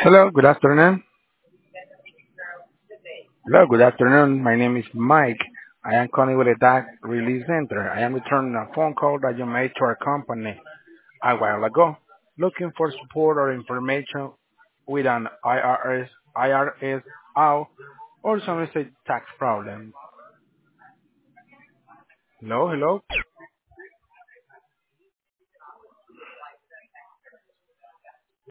Hello, good afternoon. Hello, good afternoon. My name is Mike. I am calling with a DAC release center. I am returning a phone call that you made to our company a while ago, looking for support or information with an IRS out or some estate tax problem. Hello, hello.